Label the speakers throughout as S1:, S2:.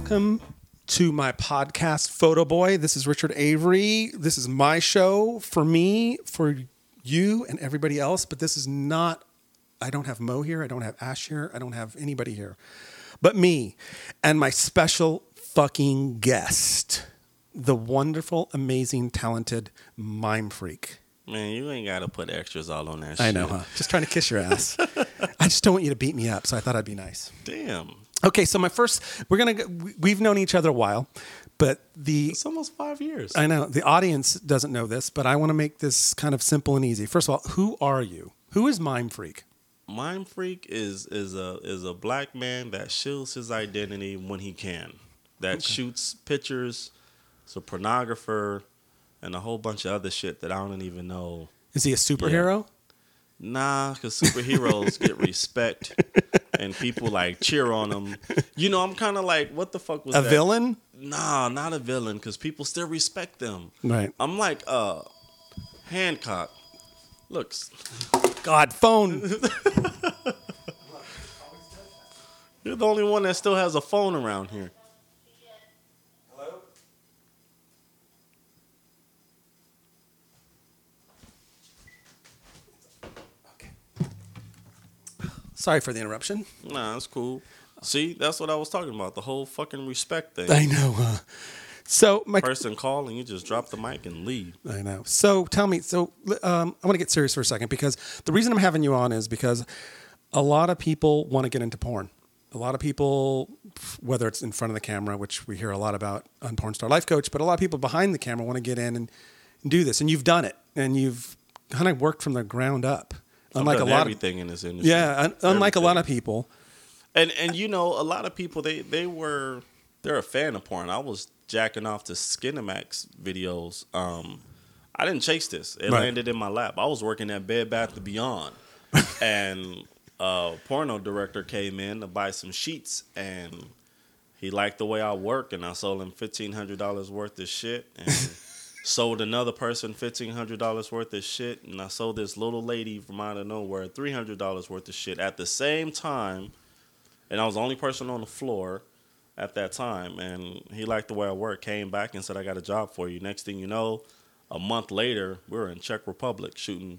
S1: Welcome to my podcast, Photo Boy. This is Richard Avery. This is my show for me, for you, and everybody else. But this is not, I don't have Mo here. I don't have Ash here. I don't have anybody here. But me and my special fucking guest, the wonderful, amazing, talented mime freak.
S2: Man, you ain't got to put extras all on that shit.
S1: I know, huh? Just trying to kiss your ass. I just don't want you to beat me up, so I thought I'd be nice.
S2: Damn.
S1: Okay, so we've known each other a while, but
S2: It's almost 5 years.
S1: I know, the audience doesn't know this, but I want to make this kind of simple and easy. First of all, who are you? Who is Mime Freak?
S2: Mime Freak is a black man that shields his identity when he can. That shoots pictures, is a pornographer, and a whole bunch of other shit that I don't even know.
S1: Is he a superhero?
S2: Yeah. Nah, because superheroes get respect and people like cheer on them. You know, I'm kind of like, what the fuck was that?
S1: A villain?
S2: Nah, not a villain, because people still respect them.
S1: Right.
S2: I'm like Hancock. Looks.
S1: God, phone.
S2: You're the only one that still has a phone around here.
S1: Hello? Okay. Sorry for the interruption.
S2: Nah, that's cool. See, that's what I was talking about. The whole fucking respect thing.
S1: I know, huh? So my
S2: Person call and you just drop the mic and leave.
S1: I know. So tell me. So I want to get serious for a second, because the reason I'm having you on is because a lot of people want to get into porn. A lot of people, whether it's in front of the camera, which we hear a lot about on Porn Star Life Coach, but a lot of people behind the camera want to get in and do this. And you've done it, and you've kind of worked from the ground up.
S2: Unlike a lot everything in this industry.
S1: Yeah, unlike a lot of people.
S2: And you know, a lot of people they're a fan of porn. I was jacking off to Skinemax videos. I didn't chase this. It landed in my lap. I was working at Bed Bath & Beyond, and a porno director came in to buy some sheets, and he liked the way I work, and I sold him $1,500 worth of shit, and sold another person $1,500 worth of shit, and I sold this little lady from out of nowhere $300 worth of shit at the same time, and I was the only person on the floor at that time, and he liked the way I work, came back and said, I got a job for you. Next thing you know, a month later, we were in Czech Republic shooting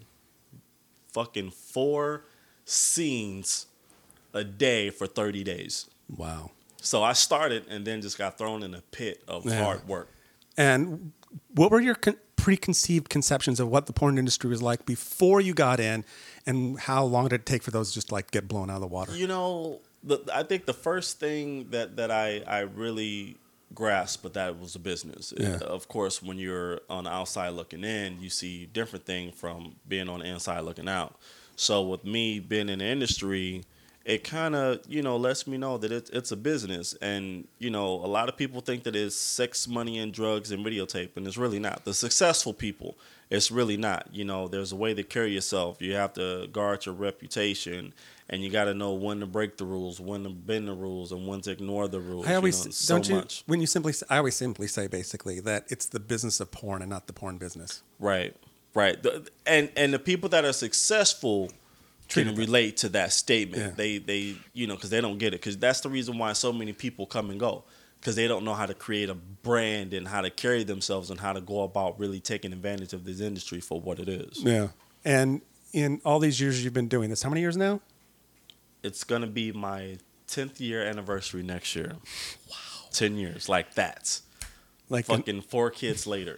S2: fucking 4 scenes a day for 30 days.
S1: Wow.
S2: So I started and then just got thrown in a pit of hard work.
S1: And what were your preconceived conceptions of what the porn industry was like before you got in, and how long did it take for those just like get blown out of the water?
S2: You know, I think the first thing that I really grasped, but that was a business.
S1: Yeah.
S2: Of course, when you're on the outside looking in, you see different thing from being on the inside looking out. So with me being in the industry, it kind of, you know, lets me know that it's a business. And, you know, a lot of people think that it's sex, money, and drugs and videotape, and it's really not. The successful people, it's really not. You know, there's a way to carry yourself. You have to guard your reputation, and you got to know when to break the rules, when to bend the rules, and when to ignore the rules.
S1: I always
S2: much.
S1: I always simply say basically that it's the business of porn and not the porn business.
S2: Right. And the people that are successful can relate to that statement. Yeah. They you know, because they don't get it. Because that's the reason why so many people come and go. Because they don't know how to create a brand and how to carry themselves and how to go about really taking advantage of this industry for what it is.
S1: Yeah. And in all these years you've been doing this, how many years now?
S2: It's going to be my 10th year anniversary next year. Wow. 10 years. Like that. Like fucking 4 kids later.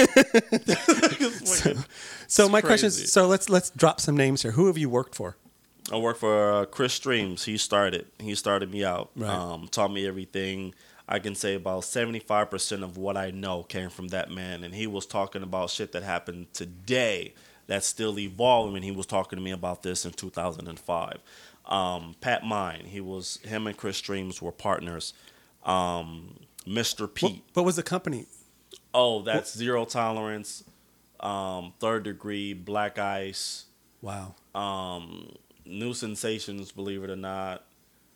S1: So my question is, so let's drop some names here. Who have you worked for?
S2: I work for Chris Streams. He started me out.
S1: Right.
S2: Taught me everything. I can say about 75% of what I know came from that man. And he was talking about shit that happened today that's still evolving. And he was talking to me about this in 2005. Pat Mine, him and Chris Streams were partners. Mr. Pete.
S1: What was the company?
S2: Oh, that's Zero Tolerance, Third Degree, Black Ice.
S1: Wow.
S2: New Sensations, believe it or not.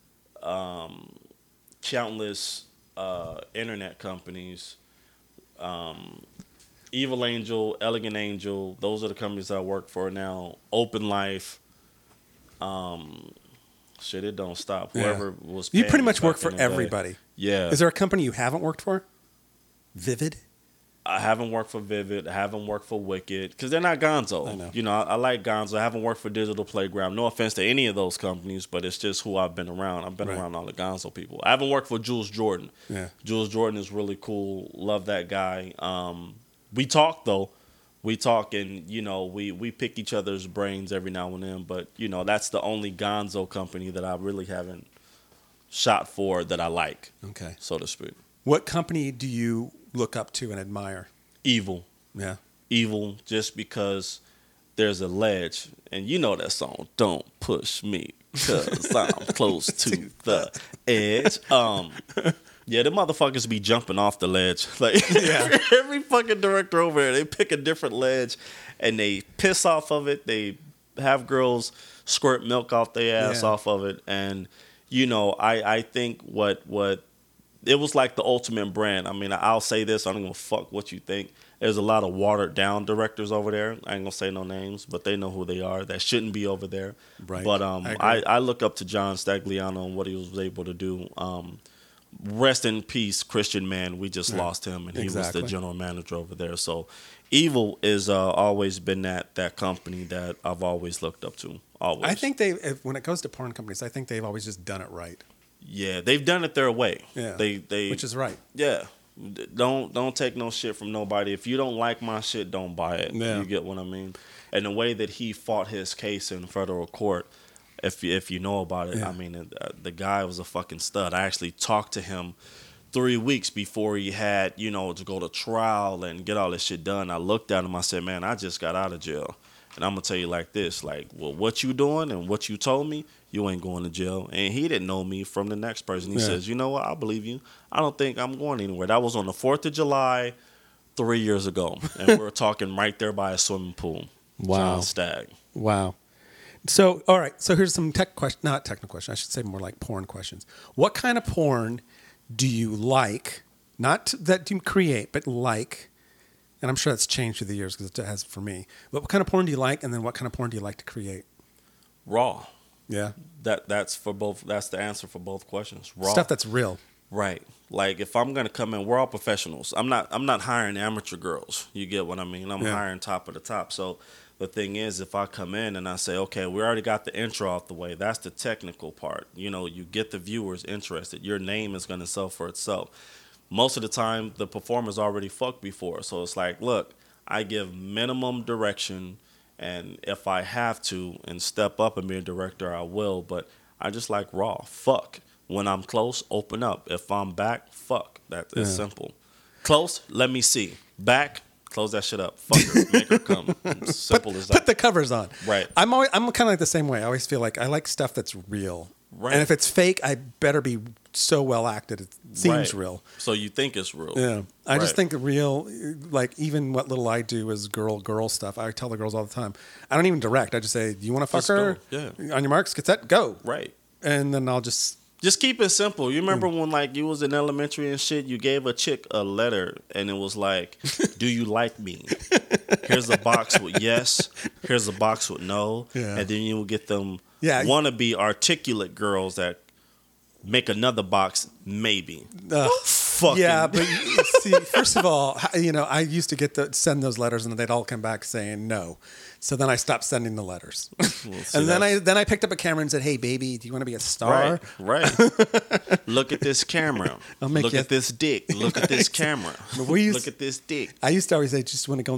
S2: Countless internet companies. Evil Angel, Elegant Angel. Those are the companies that I work for now. Open Life. Shit, it don't stop.
S1: Yeah.
S2: Whoever was
S1: You
S2: paying
S1: pretty
S2: me
S1: much
S2: back
S1: work
S2: in
S1: for
S2: the day.
S1: everybody.
S2: Yeah.
S1: Is there a company you haven't worked for? Vivid?
S2: I haven't worked for Vivid. I haven't worked for Wicked because they're not Gonzo.
S1: I know.
S2: You know, I like Gonzo. I haven't worked for Digital Playground. No offense to any of those companies, but it's just who I've been around. I've been
S1: Right.
S2: around all the Gonzo people. I haven't worked for Jules Jordan.
S1: Yeah.
S2: Jules Jordan is really cool. Love that guy. We talk though. We talk and you know we pick each other's brains every now and then. But you know that's the only Gonzo company that I really haven't shot for that I like,
S1: Okay.
S2: so to speak.
S1: What company do you look up to and admire?
S2: Evil.
S1: Yeah.
S2: Evil just because there's a ledge. And you know that song, Don't Push Me, because I'm close to the edge. Yeah, the motherfuckers be jumping off the ledge. Like
S1: Yeah.
S2: every fucking director over there, they pick a different ledge and they piss off of it. They have girls squirt milk off their ass
S1: Yeah.
S2: off of it. And, you know, I think what it was like the ultimate brand. I mean, I'll say this. I don't give a fuck what you think. There's a lot of watered down directors over there. I ain't gonna say no names, but they know who they are. That shouldn't be over there.
S1: Right.
S2: But
S1: I agree.
S2: I look up to John Stagliano and what he was able to do. Rest in peace, Christian Man. We just lost him, and he
S1: Exactly.
S2: was the general manager over there. So, Evil is always been that company that I've always looked up to. Always.
S1: I think when it goes to porn companies, I think they've always just done it right.
S2: Yeah, they've done it their way.
S1: Yeah.
S2: They
S1: Which is right.
S2: Yeah. Don't take no shit from nobody. If you don't like my shit, don't buy it.
S1: Yeah.
S2: You get what I mean? And the way that he fought his case in federal court, if you know about it,
S1: Yeah.
S2: I mean, the guy was a fucking stud. I actually talked to him 3 weeks before he had, you know, to go to trial and get all this shit done. I looked at him. I said, man, I just got out of jail. And I'm going to tell you like this, like, well, what you doing and what you told me, you ain't going to jail. And he didn't know me from the next person. He
S1: Yeah.
S2: says, you know what, I believe you. I don't think I'm going anywhere. That was on the 4th of July 3 years ago. And we were talking right there by a swimming pool.
S1: Wow.
S2: John Stagg.
S1: Wow. So, all right. So here's some not technical questions. I should say more like porn questions. What kind of porn do you like? Not that you create, but like. And I'm sure that's changed through the years because it has for me. But what kind of porn do you like? And then what kind of porn do you like to create?
S2: Raw.
S1: Yeah.
S2: That's for both. That's the answer for both questions. Raw.
S1: Stuff that's real.
S2: Right. Like if I'm gonna come in, we're all professionals. I'm not hiring amateur girls. You get what I mean? I'm
S1: Yeah.
S2: hiring top of the top. So the thing is, if I come in and I say, okay, we already got the intro out the way, that's the technical part. You know, you get the viewers interested. Your name is gonna sell for itself. Most of the time, the performer's already fucked before. So it's like, look, I give minimum direction, and if I have to and step up and be a director, I will. But I just like raw. Fuck. When I'm close, open up. If I'm back, fuck. That is
S1: Yeah.
S2: simple. Close, let me see. Back, close that shit up. Fuck her. Make her come. Simple as that.
S1: Put the covers on.
S2: Right.
S1: I'm kind of like the same way. I always feel like I like stuff that's real.
S2: Right.
S1: And if it's fake, I better be so well acted it seems
S2: Right.
S1: real.
S2: So you think it's real.
S1: Yeah. I just
S2: Right.
S1: think the real, like even what little I do is girl stuff. I tell the girls all the time. I don't even direct. I just say, do you want to fuck
S2: Just
S1: her?
S2: go. Yeah.
S1: On your marks, get set, go.
S2: Right.
S1: And then I'll just,
S2: Just keep it simple. You remember when like you was in elementary and shit, you gave a chick a letter and it was like, do you like me? Here's a box with yes. Here's a box with no.
S1: Yeah.
S2: And then you will get them
S1: Yeah.
S2: wannabe articulate girls that make another box maybe. Fucking
S1: yeah, but see, first of all, I used to send those letters and they'd all come back saying no. So then I stopped sending the letters.
S2: see,
S1: And then I picked up a camera and said, hey, baby, do you want to be a star?
S2: Right. Look at this camera.
S1: I'll make
S2: Look
S1: you-
S2: at this dick. Look at this camera.
S1: we used-
S2: Look at this dick.
S1: I used to always say, you want to go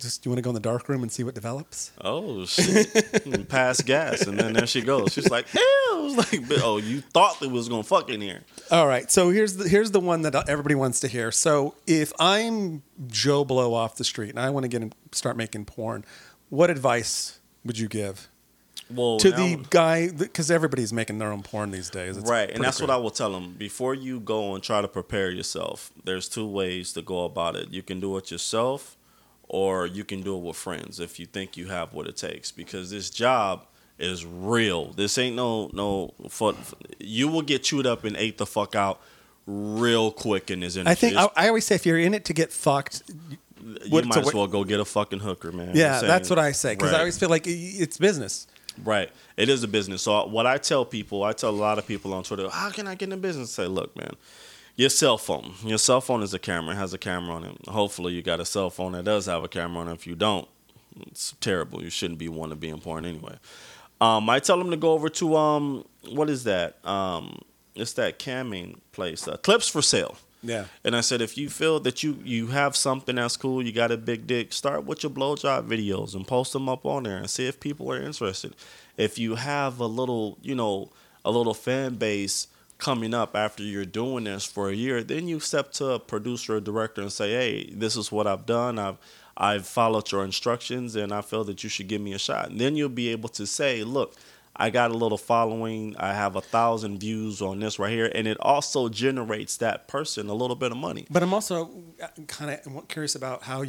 S1: in the dark room and see what develops?
S2: Oh shit! And pass gas, and then there she goes. She's like, "Hell!" I was like, "Oh, you thought that was gonna fuck in here?"
S1: All right, so here's the one that everybody wants to hear. So if I'm Joe Blow off the street and I want to start making porn, what advice would you give
S2: Well,
S1: to
S2: now-
S1: the guy? Because everybody's making their own porn these days. It's
S2: right,
S1: pretty
S2: and that's what
S1: great.
S2: I will tell them before you go and try to prepare yourself. There's two ways to go about it. You can do it yourself, or you can do it with friends if you think you have what it takes. Because this job is real. This ain't no fun. You will get chewed up and ate the fuck out real quick in this industry.
S1: I think I always say if you're in it to get fucked,
S2: you might as well go get a fucking hooker, man.
S1: yeah,
S2: I'm
S1: that's
S2: saying-
S1: what I say because I
S2: Right.
S1: always feel like it's business.
S2: Right. It is a business. So what I tell people, I tell a lot of people on Twitter, how can I get in business? I say, look, man, your cell phone. Your cell phone is a camera. It has a camera on it. Hopefully you got a cell phone that does have a camera on it. If you don't, it's terrible. You shouldn't be one to be important anyway. I tell them to go over to, what is that? It's that camming place, Clips for Sale.
S1: Yeah.
S2: And I said, if you feel that you have something that's cool, you got a big dick, start with your blowjob videos and post them up on there and see if people are interested. If you have a little fan base coming up after you're doing this for a year, then you step to a producer or director and say, hey, this is what I've done. I've followed your instructions and I feel that you should give me a shot. And then you'll be able to say, look, I got a little following. I have 1,000 views on this right here. And it also generates that person a little bit of money.
S1: But I'm also kind of curious about how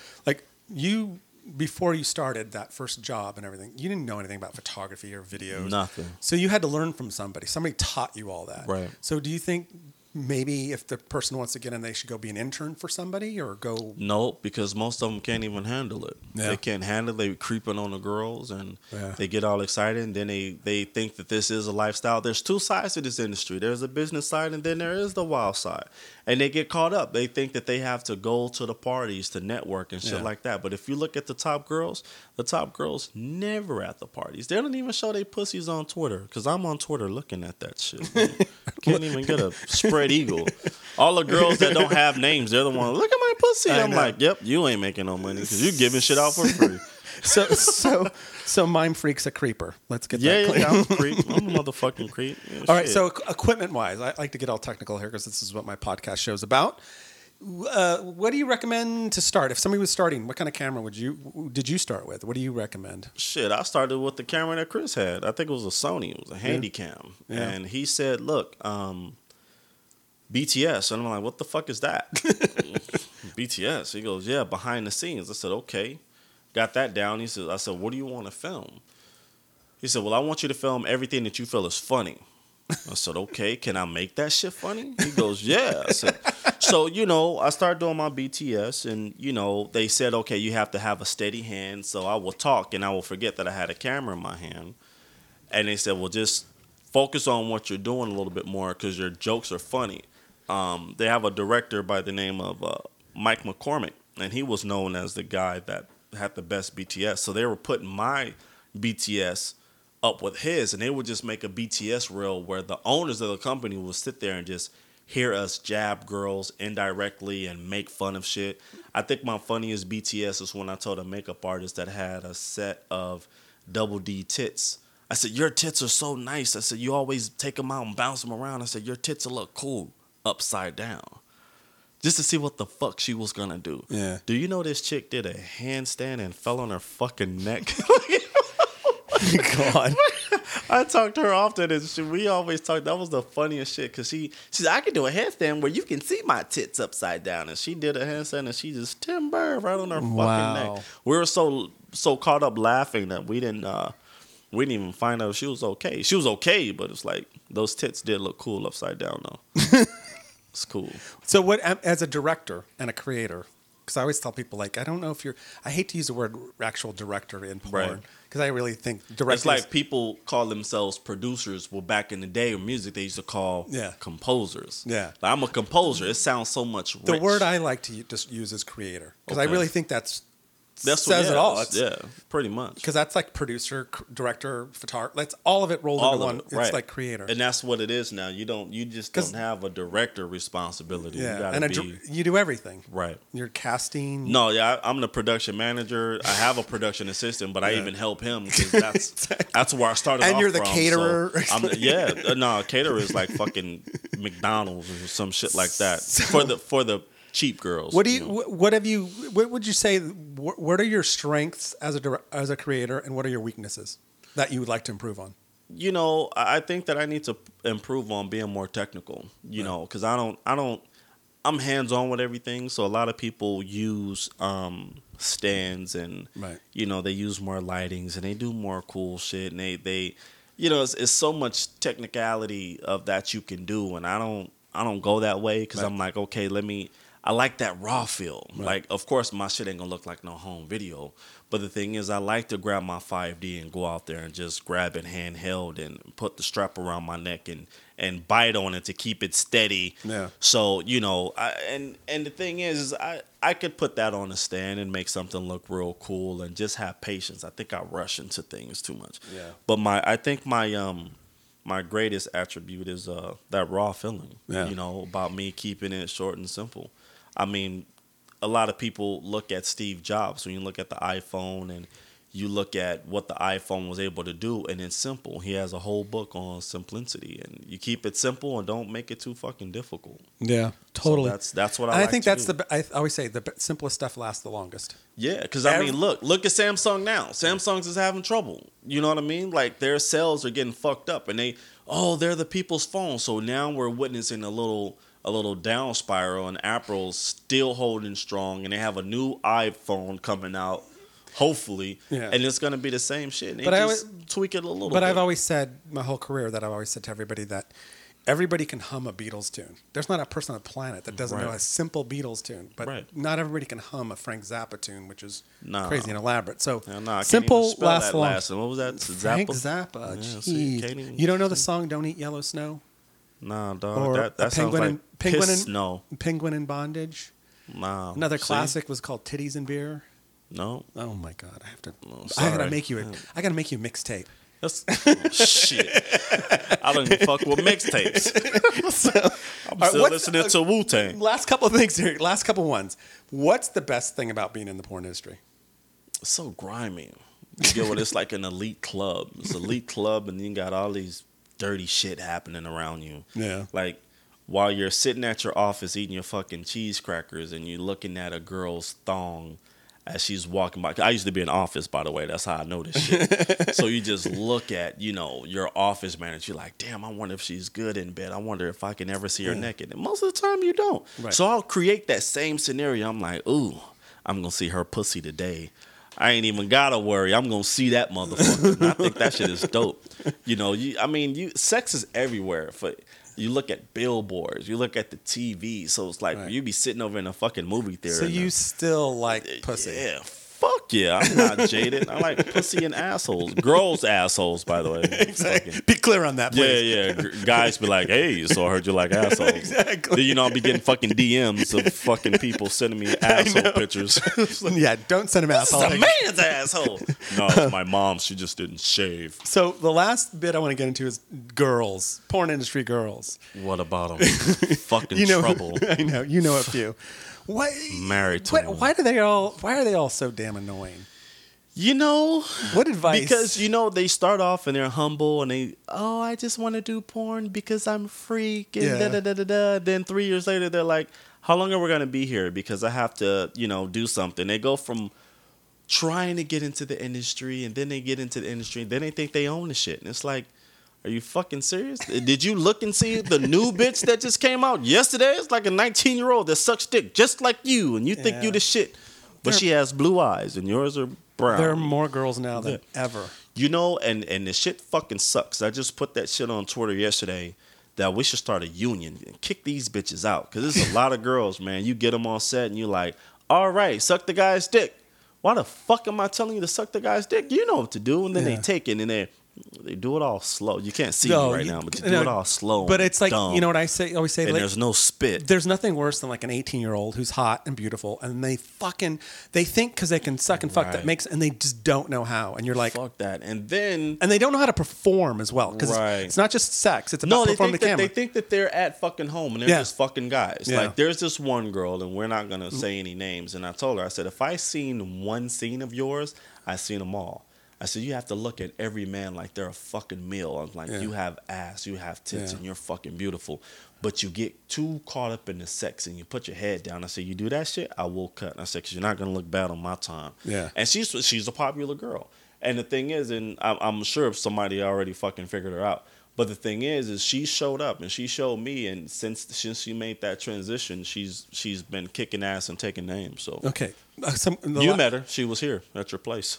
S1: before you started that first job and everything, you didn't know anything about photography or videos.
S2: Nothing.
S1: So you had to learn from somebody. Somebody taught you all that.
S2: Right.
S1: So do you think maybe if the person wants to get in, they should go be an intern for somebody or go?
S2: No, because most of them can't even handle it.
S1: Yeah.
S2: They can't handle it. They're creeping on the girls and
S1: Yeah.
S2: they get all excited. And then they think that this is a lifestyle. There's two sides to this industry. There's a business side and then there is the wild side. And they get caught up. They think that they have to go to the parties to network and shit
S1: Yeah.
S2: like that. But if you look at the top girls never at the parties. They don't even show their pussies on Twitter because I'm on Twitter looking at that shit. Can't even get a spread eagle. All the girls that don't have names, they're the ones, look at my pussy. I'm
S1: know.
S2: like, yep, you ain't making no money because you giving shit out for free.
S1: So Mime Freak's a creeper. Let's get that
S2: Yeah,
S1: clear.
S2: I'm a creep. I'm a motherfucking creep. Yeah,
S1: All right,
S2: shit.
S1: so equipment-wise, I like to get all technical here because this is what my podcast show's about. What do you recommend to start? If somebody was starting, what kind of camera did you start with? What do you recommend?
S2: Shit, I started with the camera that Chris had. I think it was a Sony. It was a Handycam.
S1: Yeah.
S2: And he said, look, BTS. And I'm like, what the fuck is that? BTS. He goes, yeah, behind the scenes. I said, okay. Got that down. I said, what do you want to film? He said, well, I want you to film everything that you feel is funny. I said, okay, can I make that shit funny? He goes, yeah. I said, so, I started doing my BTS and, they said, okay, you have to have a steady hand. So I will talk and I will forget that I had a camera in my hand. And they said, well, just focus on what you're doing a little bit more because your jokes are funny. They have a director by the name of Mike McCormick, and he was known as the guy that had the best BTS. So they were putting my BTS up with his, and they would just make a BTS reel where the owners of the company would sit there and just hear us jab girls indirectly and make fun of shit. I think my funniest BTS is when I told a makeup artist that had a set of double D tits. I said, your tits are so nice. I said, you always take them out and bounce them around. I said, your tits will look cool upside down. Just to see what the fuck she was going to do.
S1: Yeah.
S2: Do you know this chick did a handstand and fell on her fucking neck?
S1: God.
S2: I talked to her often, and we always talk. That was the funniest shit because she said, I can do a handstand where you can see my tits upside down. And she did a handstand and she just timber right on her fucking neck. We were so caught up laughing that we didn't even find out if she was okay. She was okay, but it's like those tits did look cool upside down though. It's cool.
S1: So what, as a director and a creator, because I always tell people, like, I don't know if I hate to use the word actual director in porn, because I really think directors.
S2: It's like people call themselves producers. Well, back in the day of music, they used to call composers.
S1: Yeah.
S2: Like, I'm a composer. It sounds so much rich.
S1: The word I like to just use is creator, because I really think that says it all.
S2: Yeah, pretty much.
S1: Because that's like producer, director, photographer. That's all of it rolled into one. It's like creator,
S2: and that's what it is now. You just don't have a director responsibility.
S1: Yeah, you do everything.
S2: Right.
S1: You're casting.
S2: No, yeah, I'm the production manager. I have a production assistant, but I even help him because that's where I started.
S1: And
S2: off
S1: you're the
S2: from,
S1: caterer.
S2: So caterer is like fucking McDonald's or some shit like that for the cheap girls.
S1: What would you say? What are your strengths as a creator, and what are your weaknesses that you would like to improve on?
S2: I think that I need to improve on being more technical. Because I'm hands on with everything. So a lot of people use stands and they use more lightings and they do more cool shit and they it's so much technicality of that you can do, and I don't go that way because I'm like, okay, I like that raw feel. Right. Like, of course, my shit ain't gonna look like no home video. But the thing is, I like to grab my 5D and go out there and just grab it handheld and put the strap around my neck and bite on it to keep it steady.
S1: Yeah.
S2: So, you know, and the thing is I could put that on a stand and make something look real cool and just have patience. I think I rush into things too much.
S1: Yeah.
S2: But I think my greatest attribute is that raw feeling.
S1: Yeah.
S2: You know, about me keeping it short and simple. I mean, a lot of people look at Steve Jobs when you look at the iPhone and you look at what the iPhone was able to do, and it's simple. He has a whole book on simplicity, and you keep it simple and don't make it too fucking difficult.
S1: Yeah, totally.
S2: So that's what I like
S1: think
S2: to
S1: that's
S2: do.
S1: I always say the simplest stuff lasts the longest.
S2: Yeah, because I mean, look at Samsung now. Samsung's is having trouble. You know what I mean? Like their sales are getting fucked up, and they're the people's phone. So now we're witnessing a little down spiral, and Apple's still holding strong, and they have a new iPhone coming out, hopefully, and it's going to be the same shit. And but tweak it a little bit.
S1: But I've always said, my whole career, that I've always said to everybody that everybody can hum a Beatles tune. There's not a person on the planet that doesn't know a simple Beatles tune, but not everybody can hum a Frank Zappa tune, which is crazy and elaborate. So simple lasts long.
S2: What was that?
S1: Frank Zappa. Jeez. You don't know the song "Don't Eat Yellow Snow"?
S2: Nah, dog.
S1: Or
S2: that sounds like
S1: Penguin in Bondage.
S2: Nah.
S1: Another classic was called "Titties and Beer."
S2: No.
S1: Oh my God! I have to. I gotta make you a mixtape.
S2: Shit. I don't even fuck with mixtapes. I'm still listening to Wu-Tang.
S1: Last couple of things here. Last couple ones. What's the best thing about being in the porn industry?
S2: It's so grimy. You get what it's like an elite club. It's an elite club, and you got all these dirty shit happening around you.
S1: Yeah.
S2: Like while you're sitting at your office eating your fucking cheese crackers and you're looking at a girl's thong as she's walking by. I used to be in office, by the way. That's how I know this shit. So you just look at, your office manager. You're like, damn, I wonder if she's good in bed. I wonder if I can ever see her naked. And most of the time you don't. Right. So I'll create that same scenario. I'm like, ooh, I'm going to see her pussy today. I ain't even got to worry. I'm going to see that motherfucker. And I think that shit is dope. Sex is everywhere. You look at billboards, you look at the TV, so it's like you be sitting over in a fucking movie theater.
S1: So you still like pussy?
S2: Yeah, fuck yeah. I'm not jaded. I like pussy and assholes. Girls' assholes, by the way.
S1: Exactly. Be clear on that, please.
S2: Yeah. Guys be like, hey, so I heard you like assholes.
S1: Exactly.
S2: Then, I'll be getting fucking DMs of fucking people sending me asshole pictures.
S1: Yeah, don't send them asshole
S2: pictures. This is a man's asshole. No, it's my mom. She just didn't shave.
S1: So the last bit I want to get into is girls, porn industry girls.
S2: What about them? Fucking trouble.
S1: I know. You know a few. Why
S2: married to
S1: why are they all so damn annoying?
S2: What
S1: advice?
S2: Because they start off and they're humble and I just want to do porn because I'm freak and da da da da da. Then 3 years later they're like, how long are we gonna be here? Because I have to do something. They go from trying to get into the industry and then they get into the industry and then they think they own the shit and it's like, are you fucking serious? Did you look and see the new bitch that just came out yesterday? It's like a 19-year-old that sucks dick just like you, and you think you the shit. But she has blue eyes, and yours are brown.
S1: There are more girls now than ever.
S2: And the shit fucking sucks. I just put that shit on Twitter yesterday that we should start a union and kick these bitches out. Because there's a lot of girls, man. You get them on set, and you're like, all right, suck the guy's dick. Why the fuck am I telling you to suck the guy's dick? You know what to do. And then they take it, and they do it all slow. You can't see me right now, but you do it all slow.
S1: But it's like,
S2: dumb,
S1: you know what I say? Always say,
S2: and
S1: like,
S2: there's no spit.
S1: There's nothing worse than like an 18-year-old who's hot and beautiful, and they think because they can suck and fuck and they just don't know how. And you're like,
S2: fuck that. And they
S1: don't know how to perform as well because it's not just sex. It's about performing the camera.
S2: They think that they're at fucking home and they're just fucking guys. Yeah. Like there's this one girl, and we're not gonna say any names. And I told her, I said, if I seen one scene of yours, I seen them all. I said, you have to look at every man like they're a fucking meal. I'm like, you have ass, you have tits, and you're fucking beautiful. But you get too caught up in the sex and you put your head down. I said, you do that shit, I will cut. And I said, because you're not going to look bad on my time. Yeah. And she's a popular girl. And the thing is, and I'm sure if somebody already fucking figured her out. But the thing is she showed up and she showed me. And since she made that transition, she's been kicking ass and taking names. So
S1: okay.
S2: You met her. She was here at your place.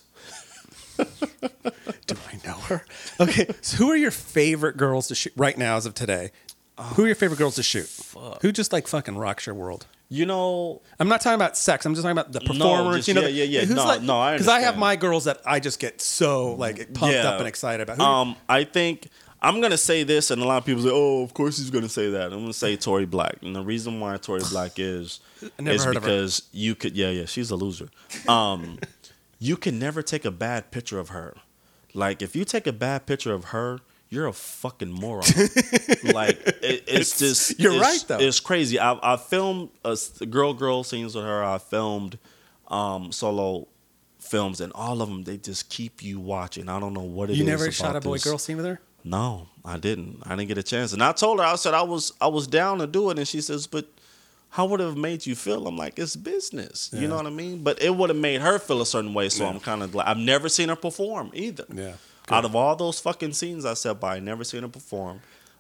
S1: Do I know her? Okay, so who are your favorite girls to shoot right now as of today? Who are your favorite girls to shoot?
S2: Fuck.
S1: Who just like fucking rocks your world?
S2: You know,
S1: I'm not talking about sex. I'm just talking about the performers.
S2: just-
S1: you know,
S2: yeah.
S1: Who's
S2: No,
S1: like,
S2: no, I
S1: because I have
S2: understand.
S1: my girls that I just get so like pumped up and excited about.
S2: I think I'm gonna say this, and a lot of people say, "Oh, of course he's gonna say that." I'm gonna say Tory Black, and the reason why Tory Black is
S1: never heard of her.
S2: because you could, she's a loser. You can never take a bad picture of her. Like if you take a bad picture of her, you're a fucking moron. Like it's just
S1: you're right though.
S2: It's crazy. I filmed girl scenes with her. I filmed solo films, and all of them they just keep you watching. I don't know what it is.
S1: You never
S2: about
S1: shot a boy
S2: this.
S1: girl scene with her?
S2: No, I didn't. I didn't get a chance. And I told her, I said I was down to do it, and she says, "But how would it have made you feel?" I'm like, "It's business." You know what I mean? But it would have made her feel a certain way. So I'm kind of like, I've never seen her perform either.
S1: Yeah.
S2: Out of all those fucking scenes I said, but I never seen her perform.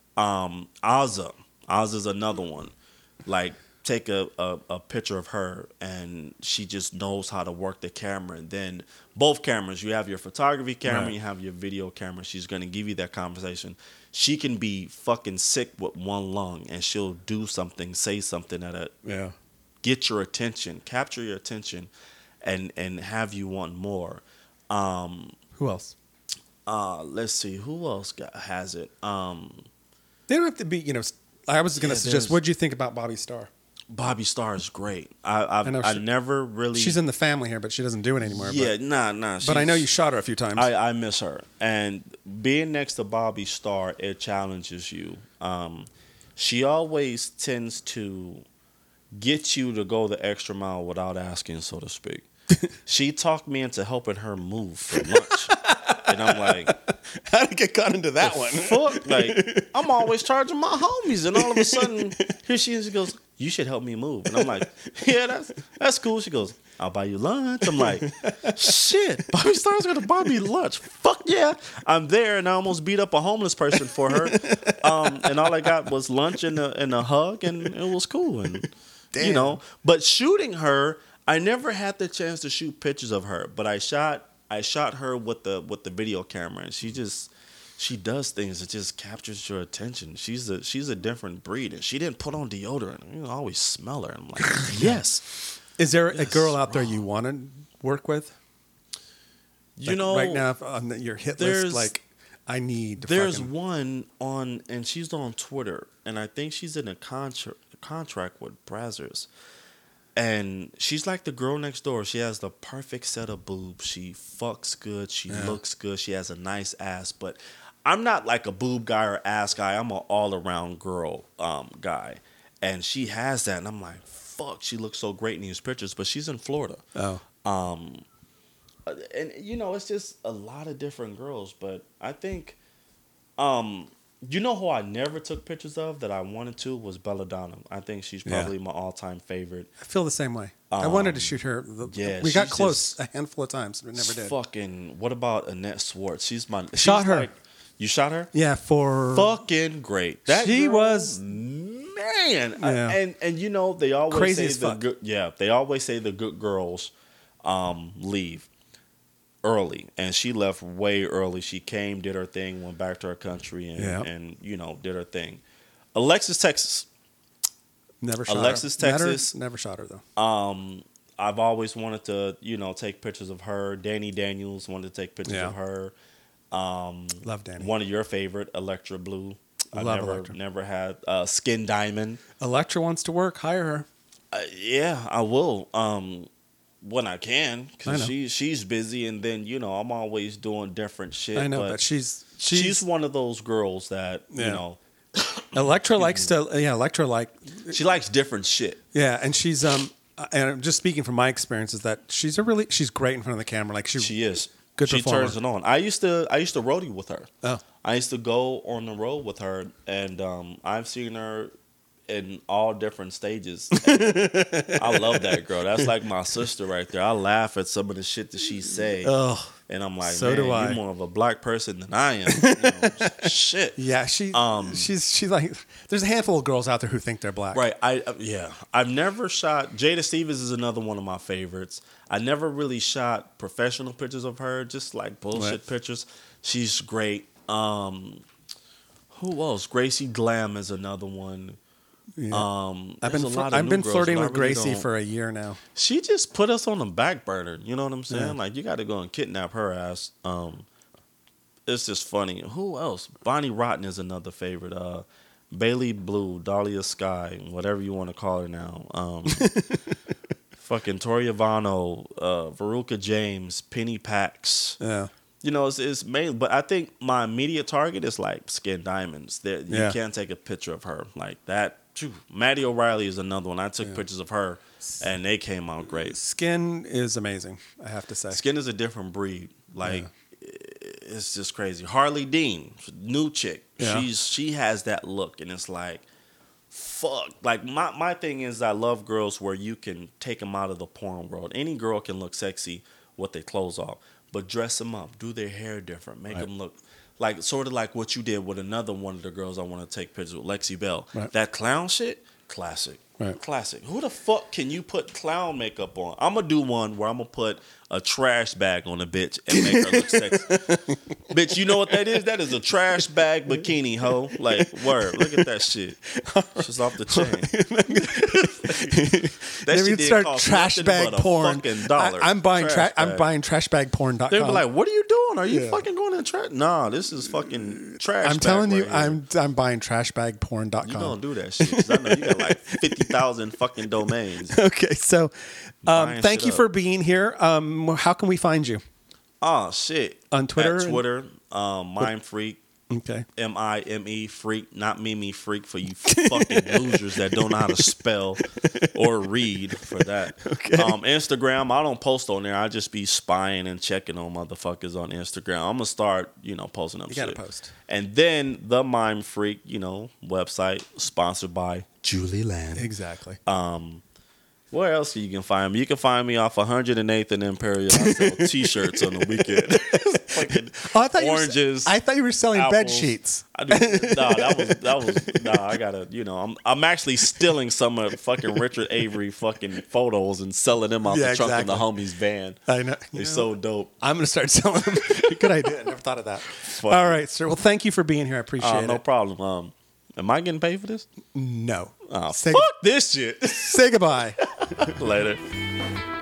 S2: Ozza's another one. Like, take a picture of her, and she just knows how to work the camera. And then both cameras, you have your photography camera,
S1: Right.
S2: you have your video camera. She's going to give you that conversation. She can be fucking sick with one lung, and she'll do something, say something
S1: Yeah.
S2: get your attention, capture your attention, and have you want more.
S1: Who else?
S2: Let's see, who else has it?
S1: They don't have to be. I was going to suggest.
S2: there's-
S1: What did you think about Bobby Starr?
S2: Bobby Starr is great.
S1: know
S2: I
S1: she-
S2: never really.
S1: She's in the family here, but she doesn't do it anymore.
S2: Yeah, nah.
S1: But I know you shot her a few times.
S2: I miss her, and being next to Bobby Starr, it challenges you. She always tends to get you to go the extra mile without asking, so to speak. She talked me into helping her move for lunch, and I'm like,
S1: How did it get got into that one?
S2: fuck, like I'm always charging my homies, and all of a sudden here she is. She goes, "You should help me move," and I'm like, "Yeah, that's cool." She goes, "I'll buy you lunch." I'm like, "Shit, Bobby Starr's gonna buy me lunch." Fuck yeah, I'm there, and I almost beat up a homeless person for her. And all I got was lunch and a hug, and it was cool. And
S1: Damn.
S2: but shooting her, I never had the chance to shoot pictures of her, but I shot her with the video camera, and she does things that just captures your attention. She's a different breed, and she didn't put on deodorant. You always smell her. I'm like, yes.
S1: Is there a
S2: Yes,
S1: girl out there
S2: bro.
S1: you want to work with?
S2: You
S1: Like, right now on your hit list,
S2: there's-
S1: like I need. To
S2: There's
S1: fucking,
S2: one on, and she's on Twitter, and I think she's in a contract with Brazzers. And she's like the girl next door. She has the perfect set of boobs. She fucks good. She looks good. She has a nice ass. But I'm not like a boob guy or ass guy. I'm an all-around girl guy. And she has that. And I'm like, fuck, she looks so great in these pictures. But she's in Florida.
S1: Oh,
S2: And, it's just a lot of different girls. But I think, who I never took pictures of that I wanted to was Belladonna. I think she's probably my all-time favorite.
S1: I feel the same way. I wanted to shoot her.
S2: yeah,
S1: we got
S2: she's
S1: close
S2: just-
S1: a handful of times, but never did.
S2: Fucking, what about Annette Swartz? She's
S1: Shot her.
S2: like- you shot her?
S1: Yeah, for
S2: Fucking great. That
S1: She
S2: girl,
S1: was-
S2: man.
S1: Yeah.
S2: And they always
S1: Crazy
S2: say
S1: as
S2: the
S1: fuck.
S2: good. Yeah, they always say the good girls leave early, and she left way early. She came, did her thing, went back to her country, and did her thing. Alexis Texas.
S1: never shot
S2: Alexis,
S1: her. Met her,
S2: Texas.
S1: never shot her though.
S2: I've always wanted to, take pictures of her. Danny Daniels wanted to take pictures
S1: Yeah.
S2: of her.
S1: Love Danny.
S2: One of your favorite, Electra Blue.
S1: Love Electra.
S2: Never had Skin Diamond.
S1: Electra wants to work. Hire her.
S2: Yeah, I will. When I can,
S1: I know.
S2: because she's busy, and then I'm always doing different shit.
S1: I know, but she's
S2: one of those girls that
S1: Electra likes to. Yeah, Electra
S2: she likes different shit.
S1: Yeah, and she's and I'm just speaking from my experience is that she's great in front of the camera. Like
S2: She is.
S1: Good
S2: She
S1: performer.
S2: turns it on. I used to roadie with her.
S1: Oh.
S2: I used to go on the road with her, and I've seen her in all different stages. I love that girl. That's like my sister right there. I laugh at some of the shit that she say,
S1: Oh,
S2: and I'm like,
S1: so
S2: man,
S1: do I.
S2: you're more of a black person than I am. Shit.
S1: yeah. She's like. There's a handful of girls out there who think they're black.
S2: Right. I've never shot. Jada Stevens is another one of my favorites. I never really shot professional pictures of her, just like bullshit
S1: Right.
S2: pictures. She's great. Who else? Gracie Glam is another one.
S1: Yeah. I've
S2: there's
S1: been
S2: a lot of
S1: I've
S2: new
S1: been
S2: girls
S1: flirting
S2: that I
S1: with
S2: really
S1: Gracie
S2: don't-
S1: for a year now.
S2: She just put us on the back burner. You know what I'm saying?
S1: Yeah.
S2: Like, you got to go and kidnap her ass. It's just funny. Who else? Bonnie Rotten is another favorite. Bailey Blue, Dahlia Sky, whatever you want to call her now. Fucking Toria Vano, Veruca James, Penny Pax.
S1: Yeah.
S2: You know, it's mainly, but I think my immediate target is like Skin Diamonds. That you
S1: Yeah.
S2: can't take a picture of her like that. Phew. Maddie O'Reilly is another one. I took pictures of her, and they came out great.
S1: Skin is amazing, I have to say.
S2: Skin is a different breed. Like, it's just crazy. Harley Dean, new chick.
S1: Yeah.
S2: She has that look, and it's like, fuck. Like, my thing is, I love girls where you can take them out of the porn world. Any girl can look sexy with their clothes off, but dress them up, do their hair different, make them look like sort of like what you did with another one of the girls I want to take pictures with, Lexi Bell.
S1: Right.
S2: That clown shit, classic.
S1: Right.
S2: Classic. Who the fuck can you put clown makeup on? I'm gonna do one where I'm gonna put a trash bag on a bitch and make her look sexy. Bitch, you know what that is? That is a trash bag bikini, ho. Like, word. Look at that shit. She's off the chain. That
S1: Maybe
S2: shit did
S1: start
S2: cost
S1: trash
S2: nothing
S1: bag
S2: but a
S1: porn.
S2: fucking $1.
S1: I'm buying I'm
S2: bag.
S1: buying trashbagporn.com.
S2: They be like, "What are you doing? Are you
S1: Yeah.
S2: fucking going in trash?" Nah, this is fucking trash.
S1: I'm telling
S2: bag
S1: you,
S2: right here.
S1: I'm buying trashbagporn.com.
S2: You don't do that shit, 'cause I know you got like 50,000 fucking domains.
S1: Okay, so
S2: Buying
S1: thank
S2: shit
S1: you
S2: up.
S1: for being here. How can we find you?
S2: Oh shit!
S1: On Twitter?
S2: At Twitter, Mind Freak,
S1: Okay.
S2: MIME Freak, not Mimi Freak for you fucking losers that don't know how to spell or read for that.
S1: Okay.
S2: Instagram, I don't post on there. I just be spying and checking on motherfuckers on Instagram. I'm gonna start, posting up
S1: You
S2: shit.
S1: gotta post.
S2: And then the Mind Freak, website sponsored by Julie Land.
S1: Exactly.
S2: Where else you can find me? You can find me off 108th and Imperial. I sell T-shirts on the weekend. Fucking
S1: I thought
S2: oranges.
S1: I thought you were selling bed
S2: apples.
S1: sheets.
S2: I do. I gotta. I'm actually stealing some of fucking Richard Avery fucking photos and selling them out
S1: Yeah,
S2: the trunk of the
S1: exactly.
S2: homie's van.
S1: I know.
S2: They're so dope.
S1: I'm gonna start selling them. Good idea. I never thought of that. All right, sir. Well, thank you for being here. I appreciate
S2: No
S1: it.
S2: problem. Am I getting paid for this?
S1: No.
S2: Oh,
S1: Say,
S2: fuck this shit.
S1: say goodbye.
S2: Later.